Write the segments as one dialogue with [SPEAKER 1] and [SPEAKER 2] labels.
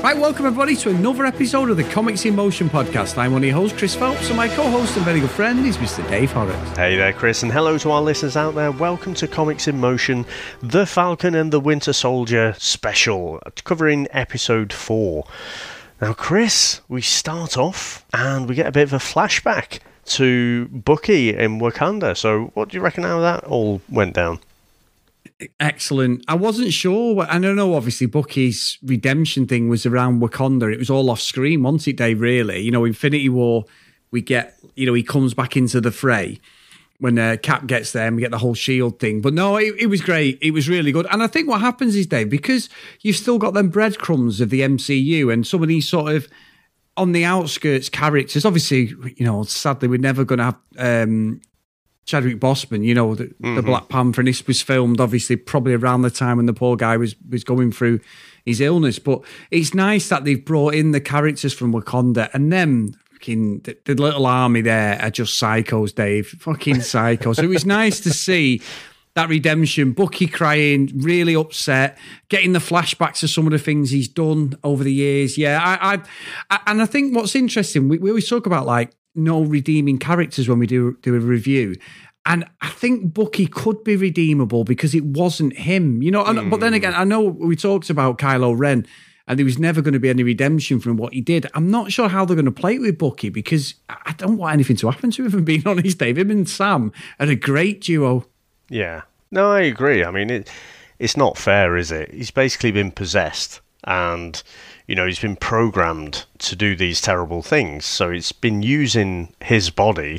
[SPEAKER 1] Right, welcome everybody to another episode of the Comics in Motion podcast. I'm one of your hosts, Chris Phelps, and my co-host and very good friend is Mr. Dave Horrocks.
[SPEAKER 2] Hey there, Chris, and hello to our listeners out there. Welcome to Comics in Motion, The Falcon and the Winter Soldier special, covering episode 4. Now, Chris, we start off and we get a bit of a flashback to Bucky in Wakanda. So what do you reckon how that all went down?
[SPEAKER 1] Excellent. I wasn't sure. I don't know, obviously, Bucky's redemption thing was around Wakanda. It was all off screen, wasn't it, Dave, really? You know, Infinity War, we get, you know, he comes back into the fray when Cap gets there and we get the whole S.H.I.E.L.D. thing. But no, it was great. It was really good. And I think what happens is, Dave, because you've still got them breadcrumbs of the MCU and some of these sort of on the outskirts characters, obviously, you know, sadly, we're never going to have Chadwick Boseman, you know, the Black Panther, and this was filmed obviously probably around the time when the poor guy was going through his illness. But it's nice that they've brought in the characters from Wakanda, and them fucking the little army there are just psychos, Dave, fucking psychos. So it was nice to see that redemption. Bucky crying, really upset, getting the flashbacks of some of the things he's done over the years. Yeah, and I think what's interesting, we always talk about like no redeeming characters when we do a review. And I think Bucky could be redeemable because it wasn't him, you know. But then again, I know we talked about Kylo Ren and there was never going to be any redemption from what he did. I'm not sure how they're going to play it with Bucky because I don't want anything to happen to him, if I'm being honest, Dave. Him and Sam are a great duo.
[SPEAKER 2] Yeah. No, I agree. I mean, it's not fair, is it? He's basically been possessed and, you know, he's been programmed to do these terrible things. So it's been using his body,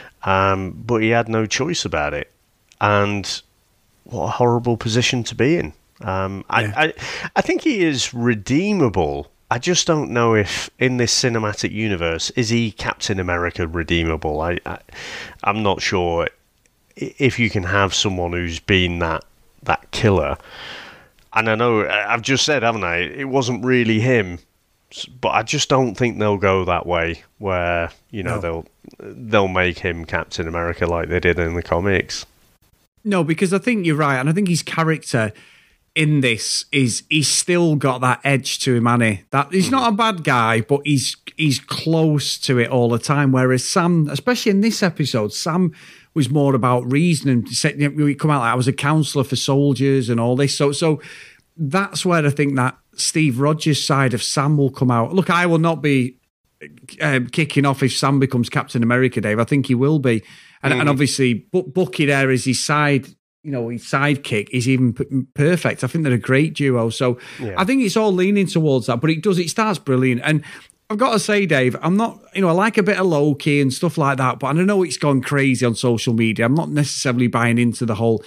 [SPEAKER 2] but he had no choice about it. And what a horrible position to be in. I think he is redeemable. I just don't know if in this cinematic universe, is he Captain America redeemable? I'm not sure if you can have someone who's been that killer. And I know, I've just said, haven't I, it wasn't really him, but I just don't think they'll go that way, where, you know, they'll make him Captain America like they did in the comics.
[SPEAKER 1] No, because I think you're right, and I think his character in this he's still got that edge to him, Annie. That he's not a bad guy, but he's close to it all the time. Whereas Sam, especially in this episode, Sam was more about reason and we come out like I was a counsellor for soldiers and all this. So that's where I think that Steve Rogers side of Sam will come out. Look, I will not be kicking off if Sam becomes Captain America, Dave. I think he will be, and obviously Bucky there is his side. You know, his sidekick is even perfect. I think they're a great duo. So yeah. I think it's all leaning towards that, but it starts brilliant. And I've got to say, Dave, I'm not, you know, I like a bit of Loki and stuff like that, but I know it's gone crazy on social media. I'm not necessarily buying into the whole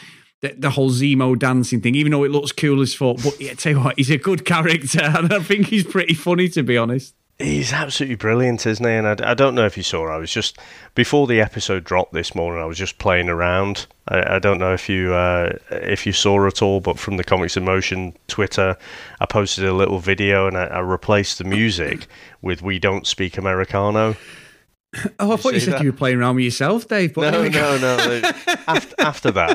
[SPEAKER 1] Zemo dancing thing, even though it looks cool as fuck. But yeah, tell you what, he's a good character, and I think he's pretty funny, to be honest.
[SPEAKER 2] He's absolutely brilliant, isn't he? And I don't know if you saw, I was just, before the episode dropped this morning, I was just playing around. I don't know if you saw at all, but from the Comics in Motion Twitter, I posted a little video and I replaced the music with We Don't Speak Americano.
[SPEAKER 1] Oh, I thought you said that? You were playing around with yourself, Dave. But
[SPEAKER 2] no. After that.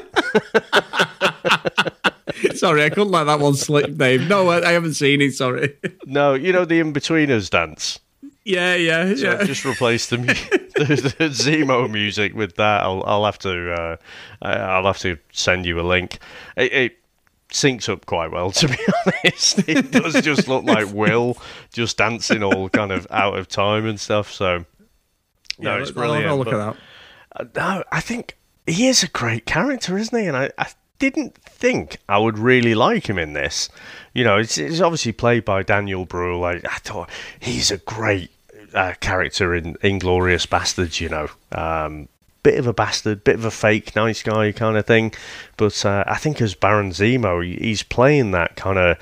[SPEAKER 1] Sorry, I couldn't let that one slip, Dave. No, I haven't seen it, sorry.
[SPEAKER 2] No, you know the In-Betweeners dance?
[SPEAKER 1] Yeah.
[SPEAKER 2] So I've just replaced the Zemo music with that. I'll have to send you a link. It syncs up quite well, to be honest. It does just look like Will just dancing all kind of out of time and stuff. So no, it's brilliant.
[SPEAKER 1] I'll look at that.
[SPEAKER 2] No, I think he is a great character, isn't he? And I didn't think I would really like him in this. You know, it's obviously played by Daniel Bruhl. I thought he's a great character in Inglourious Bastards, you know. Bit of a bastard, bit of a fake nice guy kind of thing. But I think as Baron Zemo, he's playing that kind of...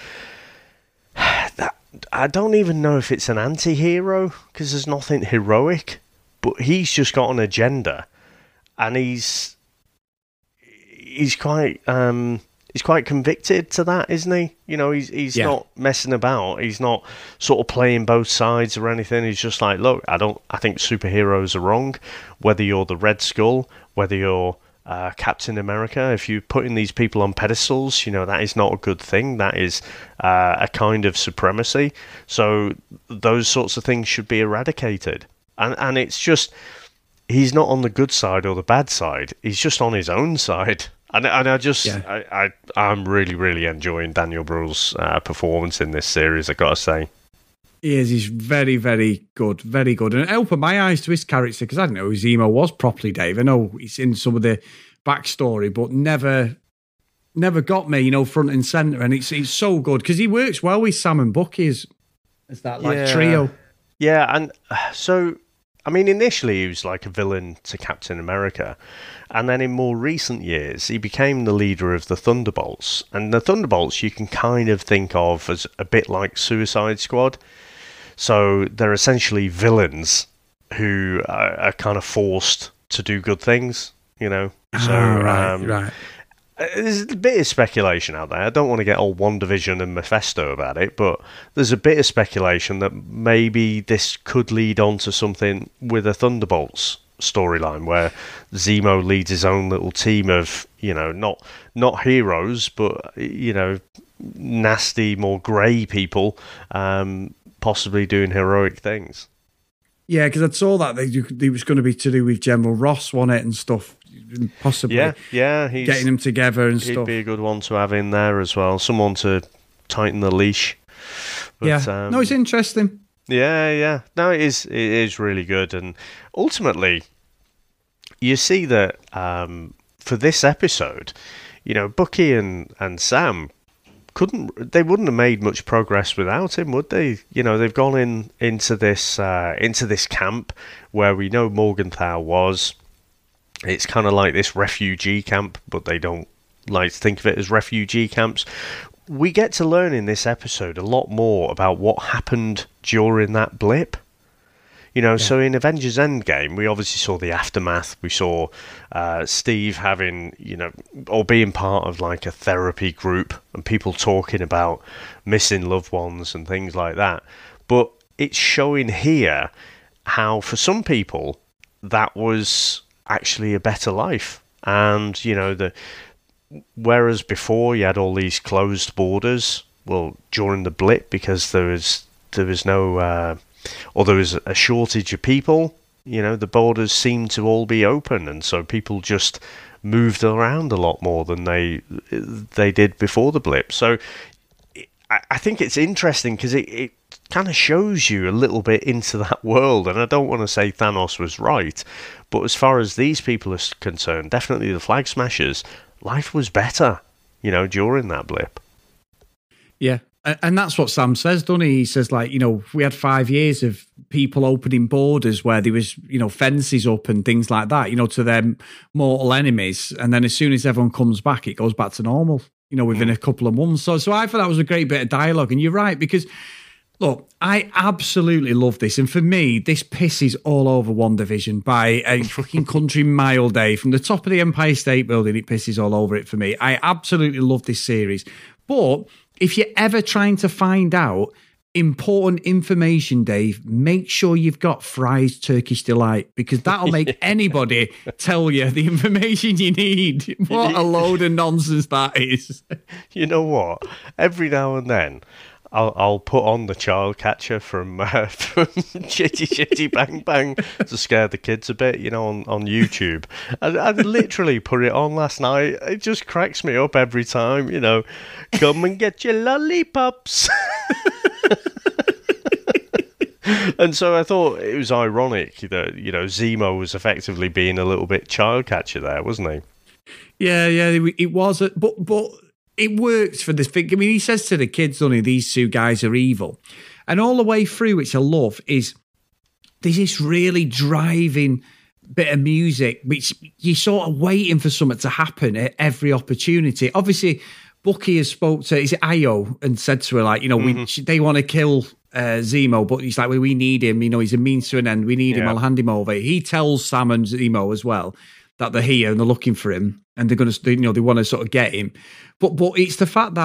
[SPEAKER 2] I don't even know if it's an anti-hero, because there's nothing heroic. But he's just got an agenda. And he's quite convicted to that, isn't he? You know, he's not messing about. He's not sort of playing both sides or anything. He's just like, look, I think superheroes are wrong. Whether you're the Red Skull, whether you're Captain America. If you're putting these people on pedestals, that is not a good thing. That is a kind of supremacy. So those sorts of things should be eradicated. And it's just, he's not on the good side or the bad side. He's just on his own side. And I'm really, really enjoying Daniel Bruhl's performance in this series, I've got to say.
[SPEAKER 1] He is. He's very, very good. Very good. And it opened my eyes to his character, because I didn't know who Zemo was properly, Dave. I know he's in some of the backstory, but never got me, front and centre. And it's so good, because he works well with Sam and Bucky as that trio.
[SPEAKER 2] Yeah, and so, I mean, initially he was like a villain to Captain America. And then in more recent years, he became the leader of the Thunderbolts. And the Thunderbolts you can kind of think of as a bit like Suicide Squad. So they're essentially villains who are kind of forced to do good things, So
[SPEAKER 1] right.
[SPEAKER 2] There's a bit of speculation out there. I don't want to get all WandaVision and Mephisto about it, but there's a bit of speculation that maybe this could lead on to something with a Thunderbolts storyline where Zemo leads his own little team of, not heroes, but, nasty, more grey people, possibly doing heroic things.
[SPEAKER 1] Yeah, because I saw that it was going to be to do with General Ross, wasn't it, and stuff. Possibly.
[SPEAKER 2] Yeah,
[SPEAKER 1] getting them together and stuff.
[SPEAKER 2] He'd be a good one to have in there as well. Someone to tighten the leash. But,
[SPEAKER 1] no, it's interesting.
[SPEAKER 2] Yeah. No, it is really good. And ultimately, you see that for this episode, Bucky and Sam wouldn't have made much progress without him, would they? They've gone into this camp where we know Morgenthau was. It's kind of like this refugee camp, but they don't like to think of it as refugee camps. We get to learn in this episode a lot more about what happened during that blip. So in Avengers Endgame, we obviously saw the aftermath. We saw Steve having, or being part of like a therapy group and people talking about missing loved ones and things like that. But it's showing here how, for some people, that was actually a better life. And, whereas before you had all these closed borders, well, during the blip, because there was no... or there was a shortage of people, the borders seemed to all be open, and so people just moved around a lot more than they did before the blip. So I think it's interesting because it kind of shows you a little bit into that world, and I don't want to say Thanos was right, but as far as these people are concerned, definitely the Flag Smashers, life was better, during that blip.
[SPEAKER 1] Yeah. And that's what Sam says, doesn't he? He says, we had 5 years of people opening borders where there was, fences up and things like that, to their mortal enemies. And then as soon as everyone comes back, it goes back to normal, within a couple of months. So I thought that was a great bit of dialogue. And you're right, because, look, I absolutely love this. And for me, this pisses all over WandaVision by a fucking country mile, Dave. From the top of the Empire State Building, it pisses all over it for me. I absolutely love this series. But if you're ever trying to find out important information, Dave, make sure you've got Fry's Turkish Delight, because that'll make anybody tell you the information you need. What a load of nonsense that is.
[SPEAKER 2] You know what? Every now and then, I'll put on the child catcher from Chitty Chitty Bang Bang to scare the kids a bit, on YouTube. I literally put it on last night. It just cracks me up every time, Come and get your lollipops. And so I thought it was ironic that, Zemo was effectively being a little bit child catcher there, wasn't he?
[SPEAKER 1] Yeah, it was. But it works for this thing. I mean, he says to the kids, only these two guys are evil. And all the way through, which I love, is there's this really driving bit of music, which you're sort of waiting for something to happen at every opportunity. Obviously, Bucky has spoke to, is it Io, and said to her, they want to kill Zemo, but he's like, well, we need him. He's a means to an end. We need him. I'll hand him over. He tells Sam and Zemo as well that they're here and they're looking for him, and they're going to, they want to sort of get him. But it's the fact that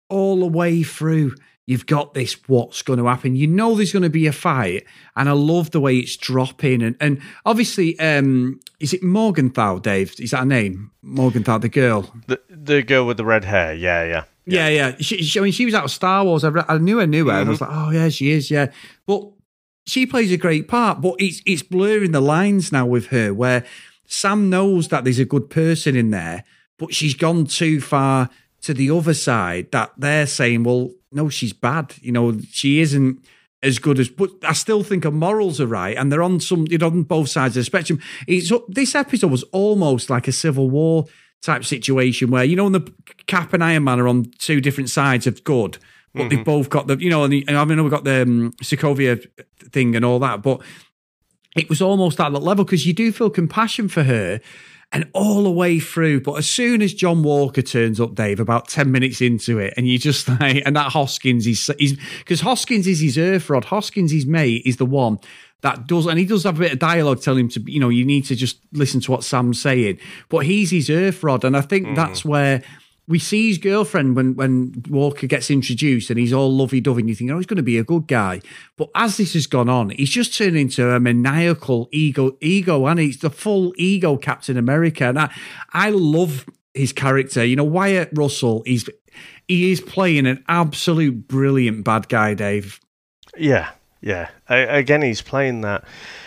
[SPEAKER 1] all the way through, you've got this, what's going to happen? You know there's going to be a fight, and I love the way it's dropping. And obviously, is it Morgenthau, Dave? Is that her name? Morgenthau, the girl?
[SPEAKER 2] The girl with the red hair, yeah.
[SPEAKER 1] Yeah. I mean, she was out of Star Wars. I knew her, and I was like, oh, yeah, she is, yeah. But she plays a great part, but it's blurring the lines now with her, where Sam knows that there's a good person in there, but she's gone too far to the other side, that they're saying, well, no, she's bad. You know, she isn't as good as, but I still think her morals are right, and they're on on both sides of the spectrum. This episode was almost like a Civil War type situation where, when the Cap and Iron Man are on two different sides of good, but they've both got the, and I know we've got the Sokovia thing and all that, but it was almost at that level, because you do feel compassion for her. And all the way through, but as soon as John Walker turns up, Dave, about 10 minutes into it, and you just like, and that Hoskins, he's because Hoskins is his earth rod. Hoskins, his mate, is the one that does, and he does have a bit of dialogue telling him to, you need to just listen to what Sam's saying. But he's his earth rod, and I think that's where we see his girlfriend when Walker gets introduced, and he's all lovey-dovey, and you think, he's going to be a good guy. But as this has gone on, he's just turned into a maniacal ego, and he's the full ego Captain America. And I love his character. Wyatt Russell, he is playing an absolute brilliant bad guy, Dave.
[SPEAKER 2] Yeah. Again, he's playing that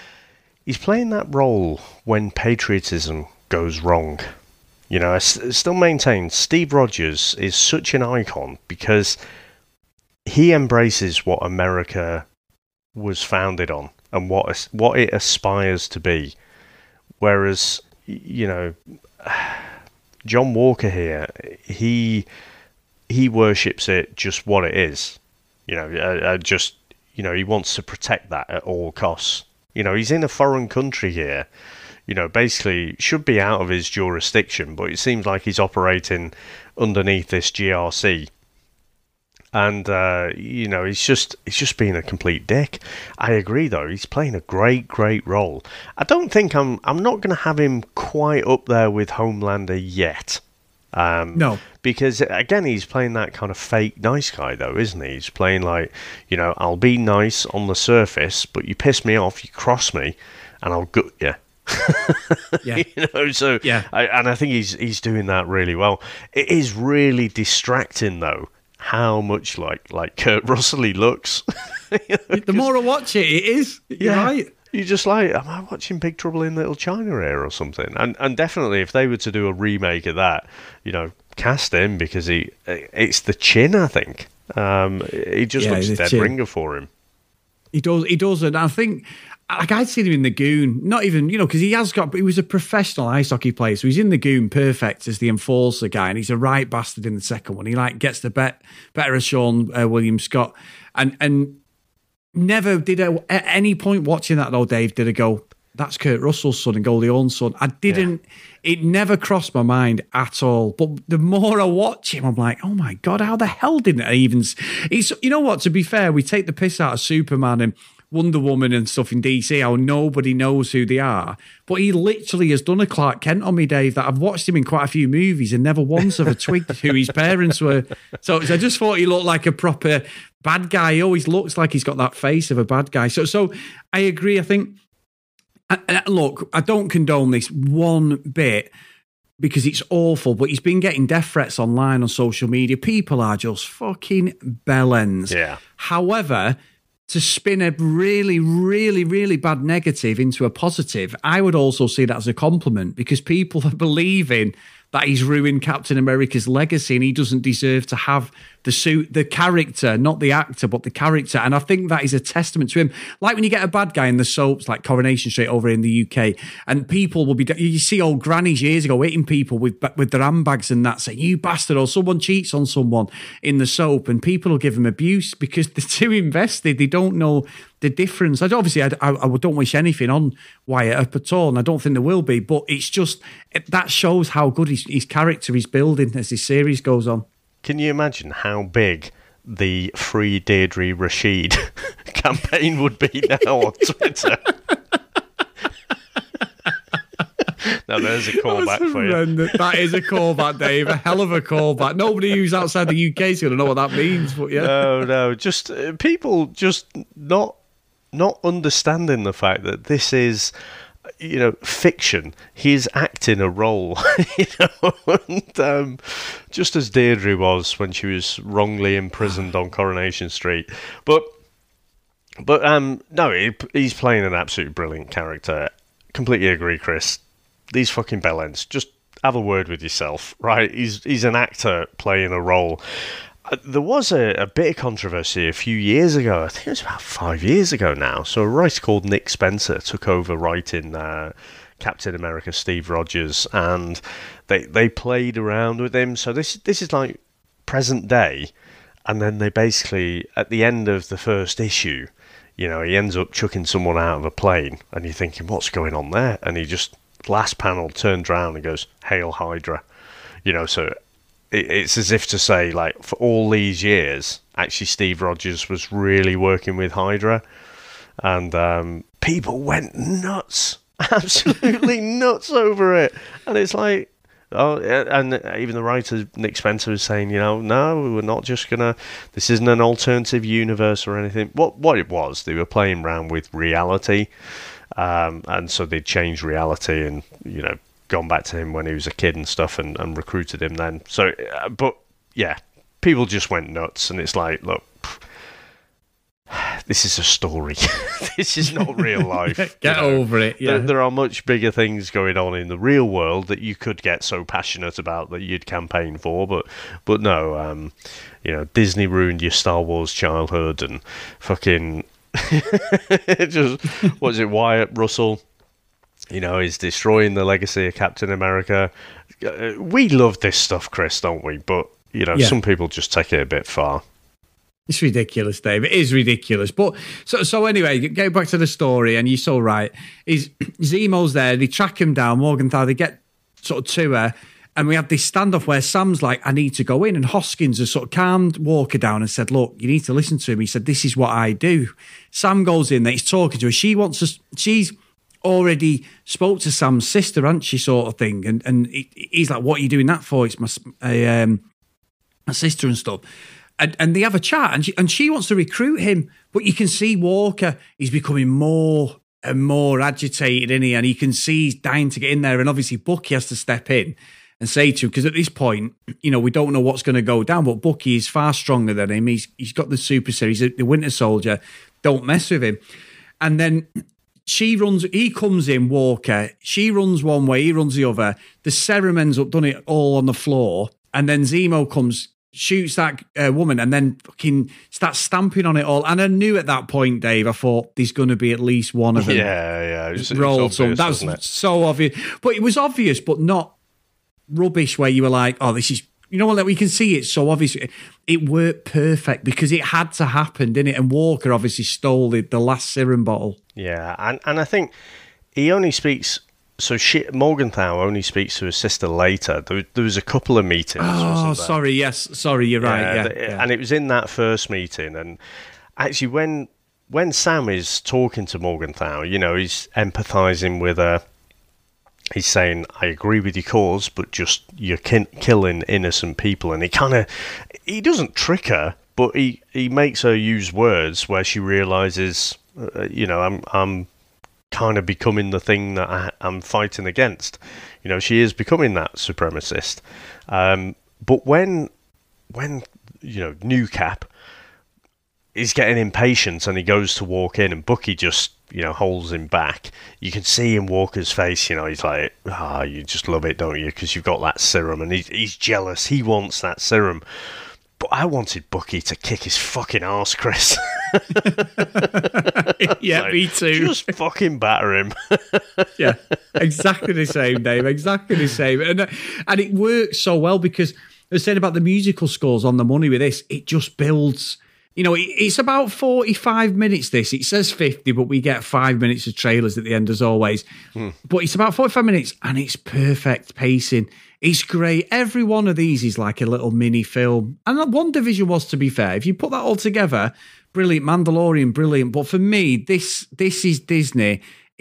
[SPEAKER 2] role when patriotism goes wrong. I still maintain Steve Rogers is such an icon because he embraces what America was founded on and what it aspires to be. Whereas, John Walker here, he worships it just what it is. He wants to protect that at all costs. He's in a foreign country here. Basically should be out of his jurisdiction, but it seems like he's operating underneath this GRC. And, he's just being a complete dick. I agree, though. He's playing a great, great role. I don't think I'm not going to have him quite up there with Homelander yet.
[SPEAKER 1] No.
[SPEAKER 2] Because, again, he's playing that kind of fake nice guy, though, isn't he? He's playing like, I'll be nice on the surface, but you piss me off, you cross me, and I'll gut you.
[SPEAKER 1] Yeah.
[SPEAKER 2] I think he's doing that really well. It is really distracting though how much like Kurt Russell he looks.
[SPEAKER 1] The more I watch it is. You're right.
[SPEAKER 2] You're just like, am I watching Big Trouble in Little China here or something? And definitely, if they were to do a remake of that, cast him, because it's the chin. I think he just looks dead chin. Ringer for him.
[SPEAKER 1] He does, and I think. I'd seen him in the Goon, not even, because he was a professional ice hockey player, so he's in the Goon perfect as the enforcer guy, and he's a right bastard in the second one. He gets the better of Sean William Scott, and never did at any point watching that though, Dave, did I go, that's Kurt Russell's son and Goldie Hawn's son. I didn't, it never crossed my mind at all. But the more I watch him, I'm like, oh my God, how the hell didn't I even, to be fair, we take the piss out of Superman and Wonder Woman and stuff in DC, how nobody knows who they are. But he literally has done a Clark Kent on me, Dave, that I've watched him in quite a few movies and never once have I twigged who his parents were. So I just thought he looked like a proper bad guy. He always looks like he's got that face of a bad guy. So I agree. I think, look, I don't condone this one bit because it's awful, but he's been getting death threats online on social media. People are just fucking bellends.
[SPEAKER 2] Yeah.
[SPEAKER 1] However, to spin a really, really, really bad negative into a positive, I would also see that as a compliment, because people are believing that he's ruined Captain America's legacy and he doesn't deserve to have the suit, the character, not the actor, but the character. And I think that is a testament to him. Like when you get a bad guy in the soaps, like Coronation Street over in the UK, and people will be, you see old grannies years ago hitting people with their handbags and that, saying, you bastard, or someone cheats on someone in the soap, and people will give them abuse because they're too invested. They don't know the difference. I don't wish anything on Wyatt up at all, and I don't think there will be, but it's just, that shows how good his character is building as this series goes on.
[SPEAKER 2] Can you imagine how big the Free Deirdre Rashid campaign would be now on Twitter? Now there's a callback for you.
[SPEAKER 1] That is a callback, Dave. A hell of a callback. Nobody who's outside the UK is going to know what that means. But yeah,
[SPEAKER 2] no, just people just not understanding the fact that this is, fiction. He's acting a role, and just as Deirdre was when she was wrongly imprisoned on Coronation Street. But no, he's playing an absolutely brilliant character. Completely agree, Chris. These fucking bellends, just have a word with yourself, right? He's an actor playing a role. There was a bit of controversy a few years ago. I think it was about 5 years ago now. So a writer called Nick Spencer took over writing Captain America Steve Rogers, and they played around with him. So this is like present day, and then they basically, at the end of the first issue, he ends up chucking someone out of a plane, and you're thinking, what's going on there? And he just, last panel, turns around and goes, "Hail Hydra." So it's as if to say, like, for all these years, actually Steve Rogers was really working with Hydra, and people went nuts, absolutely nuts over it. And it's like, oh, and even the writer Nick Spencer was saying, no, we're not just gonna. This isn't an alternative universe or anything. What it was, they were playing around with reality, and so they changed reality, and gone back to him when he was a kid and stuff, and recruited him then. So, but yeah, people just went nuts, and it's like, look, this is a story. This is not real life.
[SPEAKER 1] Get over it. Yeah.
[SPEAKER 2] There are much bigger things going on in the real world that you could get so passionate about that you'd campaign for, but no, Disney ruined your Star Wars childhood, and fucking just, what is it, Wyatt Russell? He's destroying the legacy of Captain America. We love this stuff, Chris, don't we? But, some people just take it a bit far.
[SPEAKER 1] It's ridiculous, Dave. It is ridiculous. But so anyway, go back to the story, and you're so right. Zemo's there. They track him down, Morgenthau. They get sort of to her, and we have this standoff where Sam's like, "I need to go in," and Hoskins has sort of calmed Walker down and said, "Look, you need to listen to him." He said, "This is what I do." Sam goes in there. He's talking to her. She's already spoke to Sam's sister, hasn't she, sort of thing. And he's like, "What are you doing that for? It's my sister and stuff." And they have a chat, and she wants to recruit him, but you can see Walker, he's becoming more and more agitated, isn't he? And you can see he's dying to get in there, and obviously Bucky has to step in and say to him, because at this point, we don't know what's going to go down, but Bucky is far stronger than him. He's got the super series, the Winter Soldier. Don't mess with him. And then he comes in, Walker, she runs one way, he runs the other. The serum ends up done it all on the floor, and then Zemo comes, shoots that woman, and then fucking starts stamping on it all. And I knew at that point, Dave, I thought there's going to be at least one of them.
[SPEAKER 2] Yeah. It was
[SPEAKER 1] obvious, that was so obvious. But it was obvious, but not rubbish where you were like, oh, this is, we can see it so obvious. It worked perfect because it had to happen, didn't it? And Walker obviously stole the last serum bottle.
[SPEAKER 2] Yeah, and I think he only speaks... So Morgenthau only speaks to his sister later. There was a couple of meetings.
[SPEAKER 1] Oh, sorry. Yes, sorry. You're right.
[SPEAKER 2] Yeah. And it was in that first meeting. And actually, when Sam is talking to Morgenthau, he's empathising with her. He's saying, "I agree with your cause, but just you're killing innocent people." And he doesn't trick her, but he makes her use words where she realises, I'm kind of becoming the thing that I'm fighting against. She is becoming that supremacist. But when New Cap is getting impatient and he goes to walk in, and Bucky just holds him back, you can see in Walker's face, he's like, you just love it, don't you, because you've got that serum, and he's jealous. He wants that serum. But I wanted Bucky to kick his fucking arse, Chris.
[SPEAKER 1] Yeah, me too.
[SPEAKER 2] Just fucking batter him.
[SPEAKER 1] Yeah, exactly the same, Dave. Exactly the same. And it works so well because they're saying about the musical scores on the money with this, it just builds. It's about 45 minutes, this. It says 50, but we get 5 minutes of trailers at the end, as always. But it's about 45 minutes, and it's perfect pacing. It's great. Every one of these is like a little mini film. And WandaVision was, to be fair. If you put that all together, brilliant. Mandalorian, brilliant. But for me, this is Disney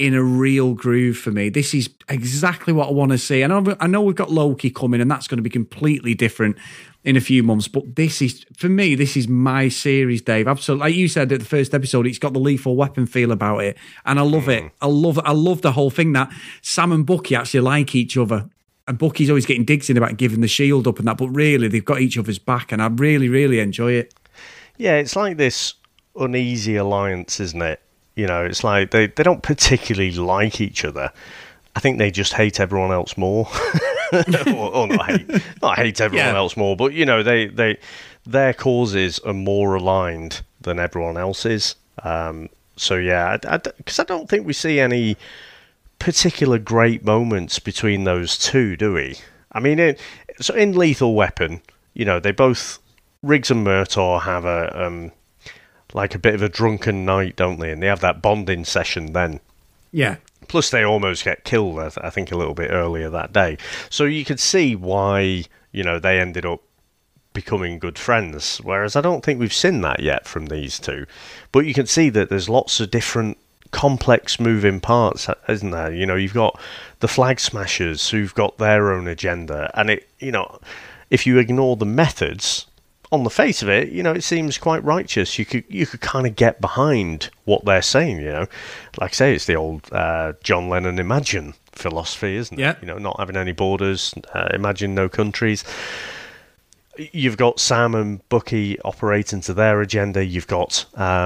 [SPEAKER 1] in a real groove for me. This is exactly what I want to see. And I know we've got Loki coming, and that's going to be completely different in a few months. But this is, for me, this is my series, Dave. Absolutely. Like you said at the first episode, it's got the Lethal Weapon feel about it. And I love it. I love the whole thing that Sam and Bucky actually like each other. And Bucky's always getting digs in about giving the shield up and that. But really, they've got each other's back. And I really, really enjoy it.
[SPEAKER 2] Yeah, it's like this uneasy alliance, isn't it? You know, it's like they don't particularly like each other. I think they just hate everyone else more. or not hate everyone else more, but you know, their causes are more aligned than everyone else's. So yeah, because I don't think we see any particular great moments between those two, do we? I mean, in Lethal Weapon, you know, they both, Riggs and Murtaugh, have a like a bit of a drunken night, don't they? And they have that bonding session then.
[SPEAKER 1] Yeah.
[SPEAKER 2] Plus, they almost get killed, I think, a little bit earlier that day. So you could see why, you know, they ended up becoming good friends. Whereas I don't think we've seen that yet from these two. But you can see that there's lots of different complex moving parts, isn't there? You know, you've got the Flag Smashers who've got their own agenda. And, it, you know, if you ignore the methods, on the face of it, you know, it seems quite righteous. You could kind of get behind what they're saying, you know. Like I say, it's the old John Lennon Imagine philosophy, isn't it?
[SPEAKER 1] Yeah.
[SPEAKER 2] You know, not having any borders, imagine no countries. You've got Sam and Bucky operating to their agenda. You've got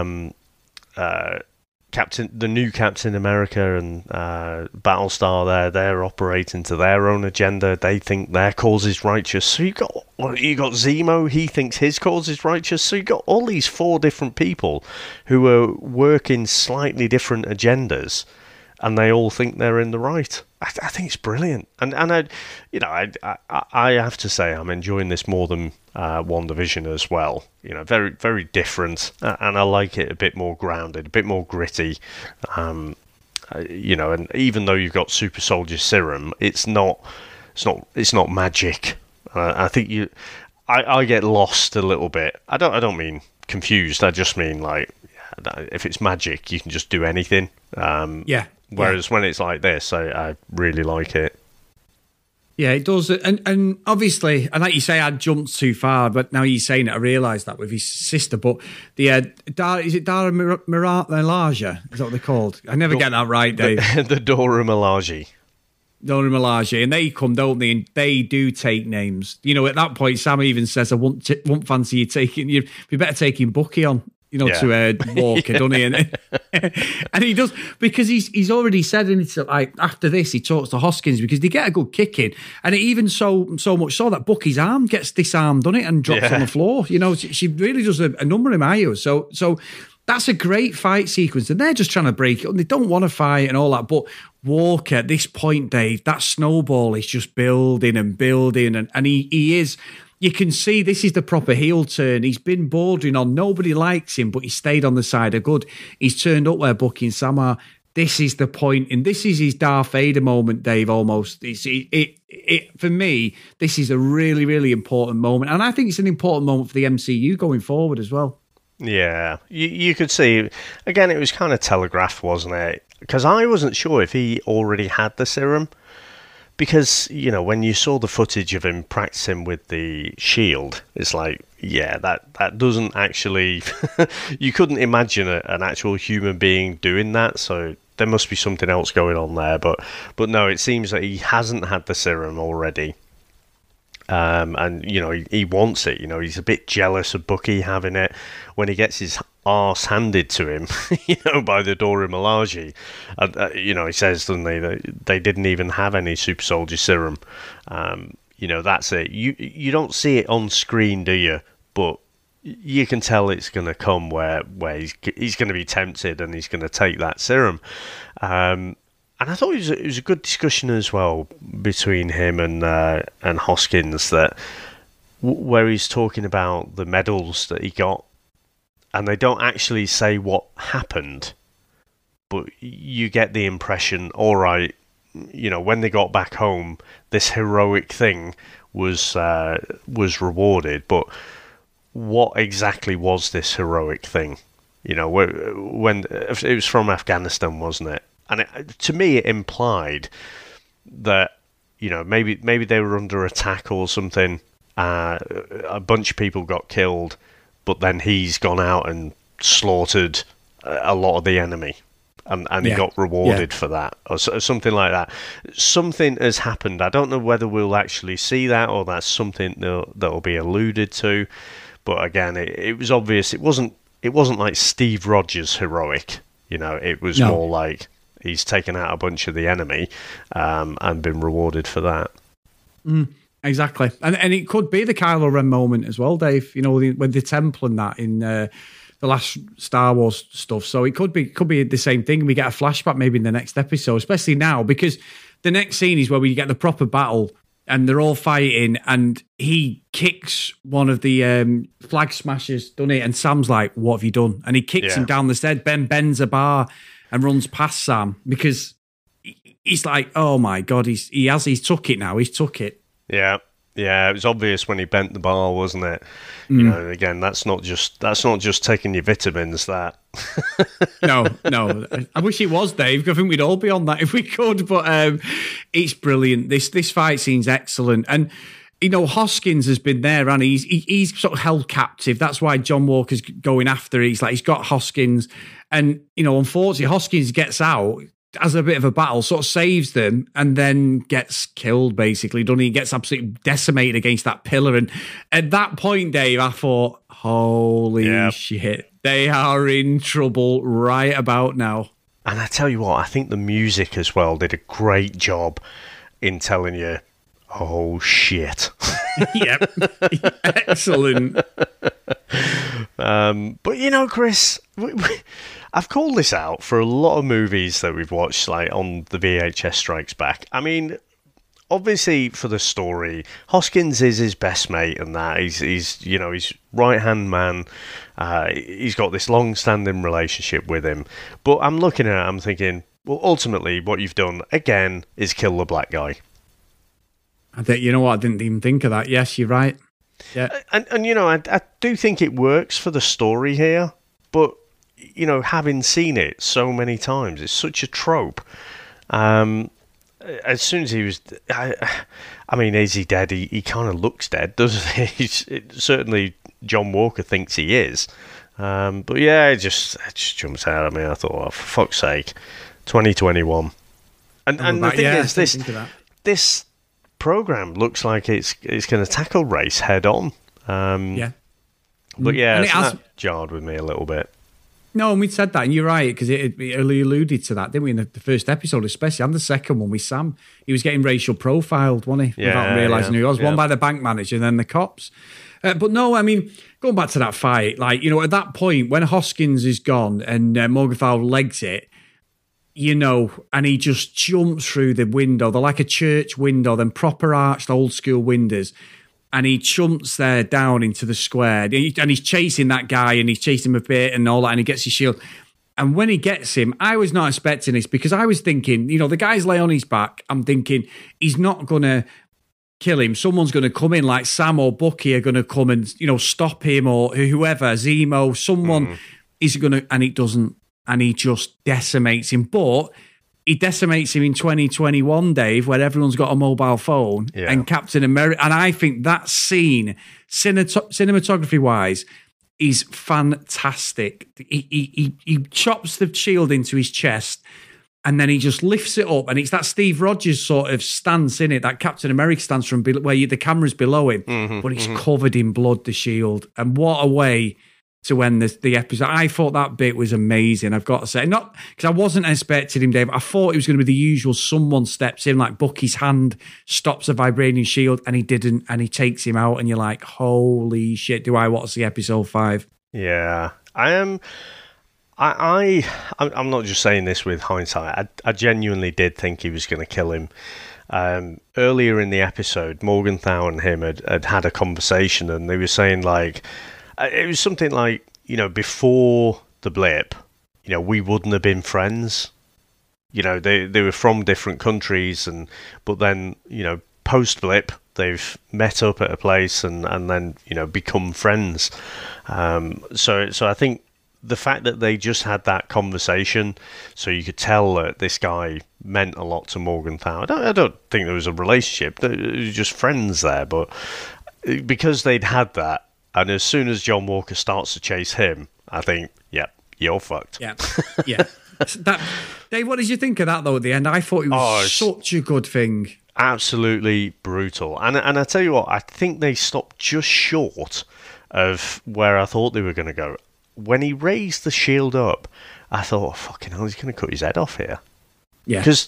[SPEAKER 2] the new Captain America and Battlestar they're operating to their own agenda. They think their cause is righteous. So you got Zemo, he thinks his cause is righteous. So you got all these 4 different people who are working slightly different agendas, and they all think they're in the right. I think it's brilliant, and I have to say I'm enjoying this more than WandaVision as well. You know, very very different, and I like it a bit more grounded, a bit more gritty. You know, and even though you've got Super Soldier Serum, it's not magic. I think I get lost a little bit. I don't mean confused. I just mean like, if it's magic, you can just do anything. Whereas when it's like this, I really like it.
[SPEAKER 1] Yeah, it does. And obviously, and like you say, I jumped too far, but now you're saying it, I realise that with his sister. But is it Dara Milaje? Is that what they're called? I never get that right, Dave.
[SPEAKER 2] The Dora Milaje.
[SPEAKER 1] Dora Milaje. And they come, don't they? And they do take names. You know, at that point, Sam even says, I won't fancy you taking, you'd be better taking Bucky on. You know, to Walker, doesn't he? And he does, because he's already said, and it's like after this he talks to Hoskins because they get a good kick in, and it even so much so that Bucky's arm gets disarmed, doesn't it, and drops on the floor. You know, she really does a number of Mayos. So that's a great fight sequence, and they're just trying to break it. And they don't want to fight and all that, but Walker at this point, Dave, that snowball is just building and building, and he is. You can see this is the proper heel turn. He's been bordering on. Nobody likes him, but he stayed on the side of good. He's turned up where Bucky and Sam are. This is the point, and this is his Darth Vader moment, Dave, almost. For me, this is a really, really important moment, and I think it's an important moment for the MCU going forward as well.
[SPEAKER 2] Yeah, you could see, again, it was kind of telegraphed, wasn't it? Because I wasn't sure if he already had the serum. Because, you know, when you saw the footage of him practicing with the shield, it's like, yeah, that doesn't actually... you couldn't imagine an actual human being doing that, so there must be something else going on there. But no, it seems that he hasn't had the serum already. And, you know, he wants it. You know, he's a bit jealous of Bucky having it. When he gets his arse handed to him, you know, by the Dora Milaje, you know, he says, doesn't he, that they didn't even have any Super Soldier Serum. You know, that's it. You don't see it on screen, do you? But you can tell it's going to come where he's going to be tempted and he's going to take that serum. And I thought it was a good discussion as well between him and Hoskins, that where he's talking about the medals that he got, and they don't actually say what happened, but you get the impression, all right, you know, when they got back home, this heroic thing was rewarded, but what exactly was this heroic thing? You know, when it was from Afghanistan, wasn't it? and to me it implied that, you know, maybe they were under attack or something. A bunch of people got killed, but then he's gone out and slaughtered a lot of the enemy, and he got rewarded for that, or something like that. Something has happened. I don't know whether we'll actually see that, or that's something that'll be alluded to. But again, it was obvious. It wasn't like Steve Rogers heroic. You know, it was more like he's taken out a bunch of the enemy and been rewarded for that.
[SPEAKER 1] Exactly, and it could be the Kylo Ren moment as well, Dave. You know, with the temple and that in the last Star Wars stuff. So it could be the same thing. We get a flashback maybe in the next episode, especially now, because the next scene is where we get the proper battle and they're all fighting, and he kicks one of the flag smashers, doesn't he? And Sam's like, "What have you done?" And he kicks him down the stairs. Ben bends a bar and runs past Sam because he's like, "Oh my God, he's took it now. He's took it."
[SPEAKER 2] Yeah, it was obvious when he bent the bar, wasn't it? You know, again, that's not just taking your vitamins. That
[SPEAKER 1] no. I wish it was, Dave. I think we'd all be on that if we could. But it's brilliant. This fight scene's excellent, and you know Hoskins has been there, and he's sort of held captive. That's why John Walker's going after it. He's got Hoskins, and you know, unfortunately, Hoskins gets out, has a bit of a battle, sort of saves them, and then gets killed, basically, doesn't he? He gets absolutely decimated against that pillar. And at that point, Dave, I thought, holy shit, they are in trouble right about now.
[SPEAKER 2] And I tell you what, I think the music as well did a great job in telling you, oh shit.
[SPEAKER 1] Yep. Excellent.
[SPEAKER 2] But you know, Chris, I've called this out for a lot of movies that we've watched, like on the VHS Strikes Back. I mean, obviously for the story, Hoskins is his best mate, and that he's you know, his right hand man. He's got this long-standing relationship with him. But I'm looking at it, I'm thinking, well, ultimately, what you've done again is kill the black guy.
[SPEAKER 1] You know what? I didn't even think of that. Yes, you're right. Yeah,
[SPEAKER 2] and you know, I do think it works for the story here, but you know, having seen it so many times, it's such a trope. As soon as he was, I mean, is he dead? He kind of looks dead, doesn't he? Certainly, John Walker thinks he is. But yeah, it just jumps out at me. I thought, oh, for fuck's sake, 2021. And the thing is, this program looks like it's going to tackle race head on. But yeah, that jarred with me a little bit.
[SPEAKER 1] No, and we'd said that, and you're right, because it alluded to that, didn't we, in the first episode, especially, and the second one with Sam. He was getting racial profiled, wasn't he, without realising who he was. One by the bank manager and then the cops. But no, I mean, going back to that fight, like, you know, at that point, when Hoskins is gone and Morgenthau legs it, you know, and he just jumps through the window. They're like a church window, then proper arched old school windows. And he jumps there down into the square. And he's chasing that guy, and he's chasing him a bit and all that, and he gets his shield. And when he gets him, I was not expecting this, because I was thinking, you know, the guy's lay on his back. I'm thinking he's not going to kill him. Someone's going to come in, like Sam or Bucky are going to come and, you know, stop him, or whoever, Zemo, someone is going to, and it doesn't. And he just decimates him. But he decimates him in 2021, Dave, where everyone's got a mobile phone, and Captain America. And I think that scene, cinematography-wise, is fantastic. He chops the shield into his chest, and then he just lifts it up, and it's that Steve Rogers sort of stance in it, that Captain America stance from where the camera's below him, but it's covered in blood, the shield. And what a way to end the episode. I thought that bit was amazing, I've got to say. Not because I wasn't expecting him, Dave. I thought it was going to be the usual, someone steps in, like Bucky's hand stops a vibranium shield, and he didn't, and he takes him out, and you're like, holy shit, do I want to see episode 5?
[SPEAKER 2] Yeah. I'm not just saying this with hindsight. I genuinely did think he was going to kill him. Earlier in the episode, Morgenthau and him had a conversation, and they were saying, like, it was something like, you know, before the blip, you know, we wouldn't have been friends. You know, they were from different countries, but then, you know, post blip, they've met up at a place and then, you know, become friends. So I think the fact that they just had that conversation, so you could tell that this guy meant a lot to Morgenthau. I don't think there was a relationship. They were just friends there, but because they'd had that, and as soon as John Walker starts to chase him, I think, yep, you're fucked.
[SPEAKER 1] Yeah, yeah. Dave, what did you think of that, though, at the end? I thought it was such a good thing.
[SPEAKER 2] Absolutely brutal. And I tell you what, I think they stopped just short of where I thought they were going to go. When he raised the shield up, I thought, oh, fucking hell, he's going to cut his head off here.
[SPEAKER 1] Yeah.
[SPEAKER 2] Because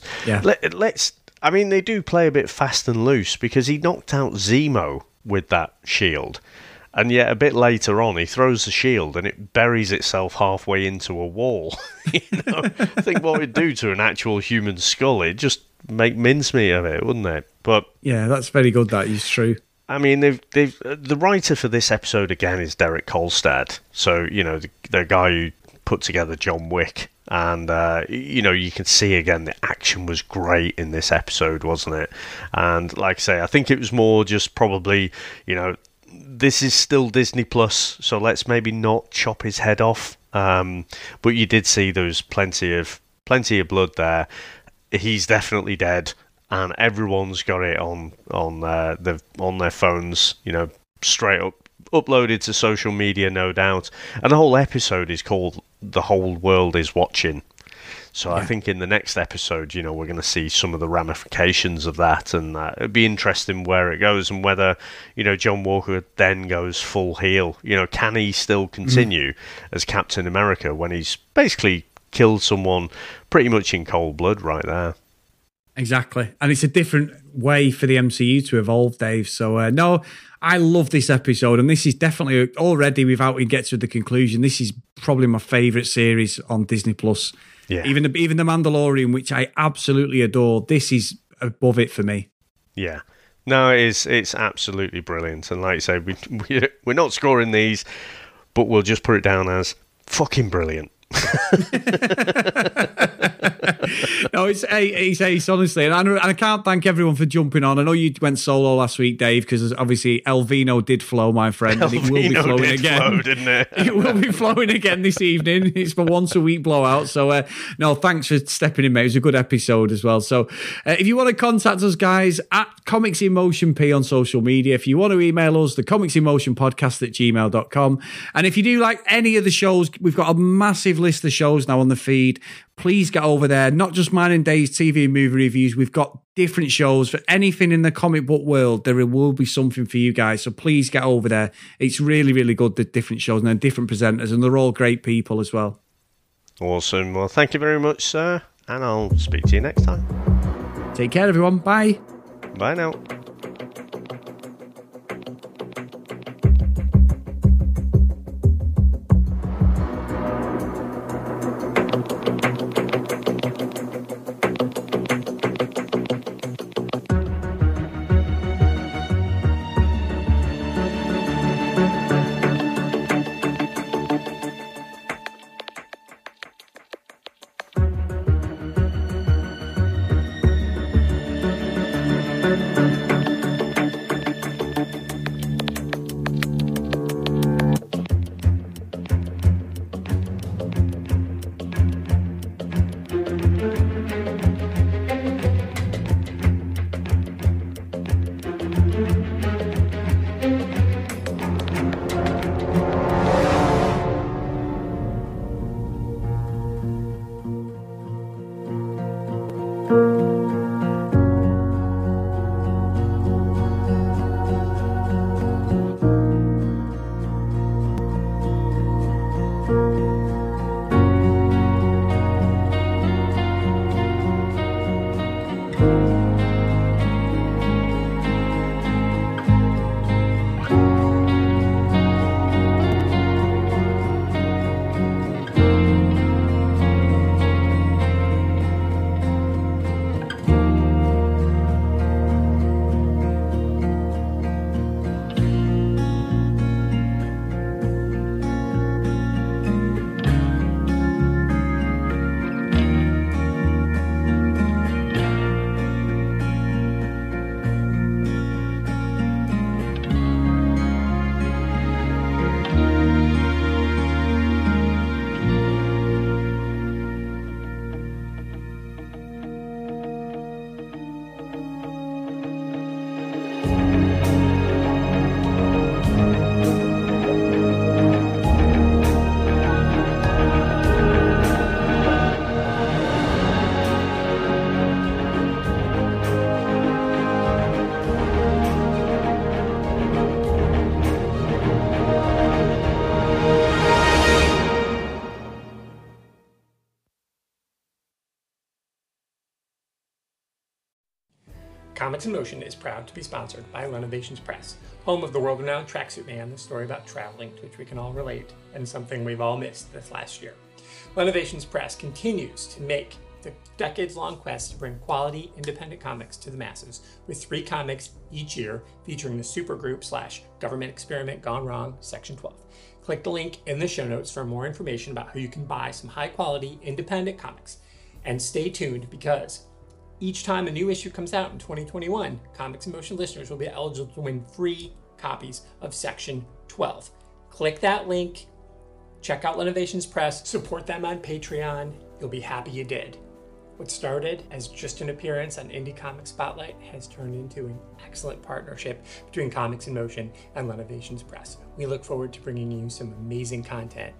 [SPEAKER 2] I mean, they do play a bit fast and loose, because he knocked out Zemo with that shield. And yet, a bit later on, he throws the shield and it buries itself halfway into a wall. I think what it'd do to an actual human skull, it'd just make mincemeat of it, wouldn't it? But
[SPEAKER 1] yeah, that's very good. That is true.
[SPEAKER 2] I mean, the writer for this episode again is Derek Kolstad. So the guy who put together John Wick, and you can see again the action was great in this episode, wasn't it? And like I say, I think it was more just probably this is still Disney Plus, so let's maybe not chop his head off. But you did see there was plenty of blood there. He's definitely dead, and everyone's got it on their phones. Straight up uploaded to social media, no doubt. And the whole episode is called "The Whole World Is Watching." So yeah. I think in the next episode, we're going to see some of the ramifications of that, and it'd be interesting where it goes and whether, John Walker then goes full heel. Can he still continue as Captain America when he's basically killed someone pretty much in cold blood right there?
[SPEAKER 1] Exactly. And it's a different way for the MCU to evolve, Dave. So, no, I love this episode. And this is definitely already, without we get to the conclusion, this is probably my favourite series on Disney+.
[SPEAKER 2] Yeah.
[SPEAKER 1] Even The Mandalorian, which I absolutely adore, this is above it for me.
[SPEAKER 2] Yeah. No, it's absolutely brilliant. And like you say, we're not scoring these, but we'll just put it down as fucking brilliant.
[SPEAKER 1] No, it's ace, honestly, and I can't thank everyone for jumping on. I know you went solo last week, Dave, because obviously El Vino did flow, my friend, and it will be flowing again.
[SPEAKER 2] Didn't it?
[SPEAKER 1] It will be flowing again this evening. It's for once a week blowout. So no, thanks for stepping in, mate. It was a good episode as well. So if you want to contact us, guys, at Comics in Motion P on social media. If you want to email us, the comicsinmotionpodcast@gmail.com. And if you do like any of the shows, we've got a massive list of shows now on the feed. Please get over there. Not just mine and Dave's TV and movie reviews. We've got different shows for anything in the comic book world. There will be something for you guys. So please get over there. It's really, really good, the different shows and the different presenters, and they're all great people as well.
[SPEAKER 2] Awesome. Well, thank you very much, sir. And I'll speak to you next time.
[SPEAKER 1] Take care, everyone. Bye.
[SPEAKER 2] Bye now.
[SPEAKER 3] Comics in Motion is proud to be sponsored by Lenovations Press, home of the world-renowned Tracksuit Man, the story about traveling to which we can all relate, and something we've all missed this last year. Lenovations Press continues to make the decades-long quest to bring quality, independent comics to the masses, with 3 comics each year featuring the supergroup / government experiment gone wrong, Section 12. Click the link in the show notes for more information about how you can buy some high-quality, independent comics. And stay tuned, because each time a new issue comes out in 2021, Comics in Motion listeners will be eligible to win free copies of Section 12. Click that link, check out Lenovations Press, support them on Patreon. You'll be happy you did. What started as just an appearance on Indie Comics Spotlight has turned into an excellent partnership between Comics in Motion and Lenovations Press. We look forward to bringing you some amazing content